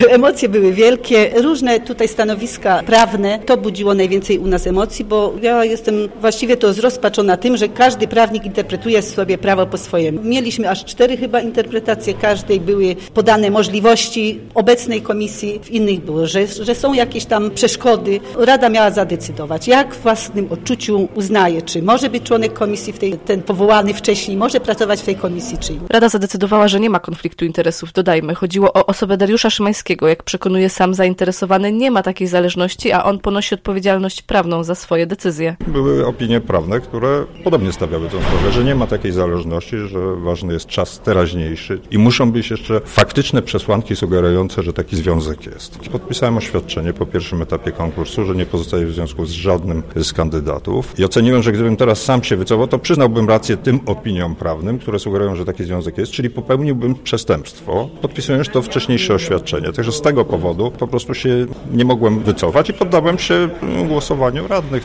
Emocje były wielkie, różne tutaj stanowiska prawne, to budziło najwięcej u nas emocji, bo ja jestem właściwie to zrozpaczona tym, że każdy prawnik interpretuje sobie prawo po swojemu. Mieliśmy aż 4 chyba interpretacje każdej, były podane możliwości obecnej komisji, w innych było, że są jakieś tam przeszkody. Rada miała zadecydować, jak w własnym odczuciu uznaje, czy może być członek komisji, ten powołany wcześniej, może pracować w tej komisji, czy nie. Rada zadecydowała, że nie ma konfliktu interesów, dodajmy. Chodziło o osobę Dariusza Szymańskiego. Jak przekonuje sam zainteresowany, nie ma takiej zależności, a on ponosi odpowiedzialność prawną za swoje decyzje. Były opinie prawne, które podobnie stawiały tę sprawę, że nie ma takiej zależności, że ważny jest czas teraźniejszy i muszą być jeszcze faktyczne przesłanki sugerujące, że taki związek jest. Podpisałem oświadczenie po pierwszym etapie konkursu, że nie pozostaję w związku z żadnym z kandydatów i oceniłem, że gdybym teraz sam się wycofał, to przyznałbym rację tym opiniom prawnym, które sugerują, że taki związek jest, czyli popełniłbym przestępstwo, podpisując to wcześniejsze oświadczenie. Także z tego powodu po prostu się nie mogłem wycofać i poddałem się głosowaniu radnych.